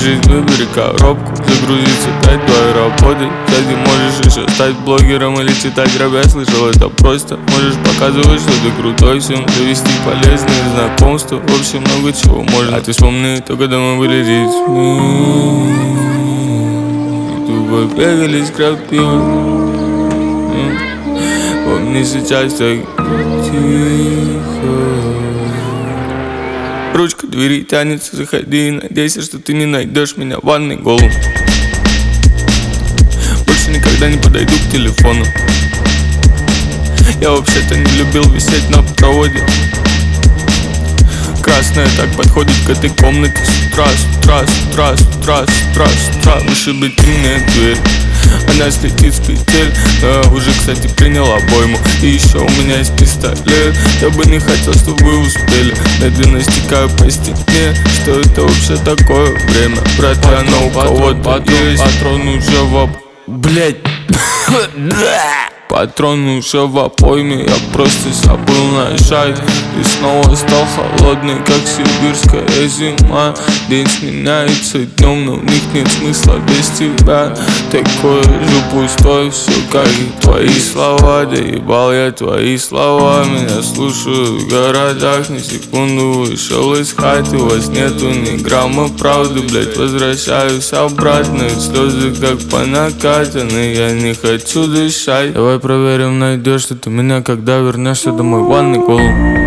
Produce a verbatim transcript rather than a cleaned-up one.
жизнь, выбери коробку. Загрузиться опять твоей работой. Кстати, можешь еще стать блогером или читать рэп. Я слышал, это просто. Можешь показывать, что ты крутой. Всем завести полезные знакомства. В общем, много чего можно. А ты вспомни, то когда мы были детьми, тупо бегали с крапивой. Помни, сейчас так тихо. Ручка двери тянется, заходи и надейся, что ты не найдешь меня в ванной голым. Больше никогда не подойду к телефону. Я вообще-то не любил висеть на проводе. Красная так подходит к этой комнате. С утра, с утра, с утра, с утра, с утра, с утра. Вышибет мне дверь. Она слетит с петель, но я уже, кстати, принял обойму. И еще у меня есть пистолет. Я бы не хотел, чтобы вы успели. Медленно стекаю по стене. Что это вообще такое время? Брат, оно у кого-то есть. Патрон уже в... Блять. Патрон уже в обойме, я просто забыл нажать. И снова стал холодный, как сибирская зима. День сменяется днем, но в них нет смысла без тебя. Такое же пустое все, как и твои слова. Доебал я твои слова. Меня слушают в городах, на секунду вышел из хаты. У вас нету ни грамма правды, блять, возвращаюсь обратно. И слезы как по накатанной, я не хочу дышать. Давай проверим, найдешь ли ты меня, когда вернешься домой в ванной голым.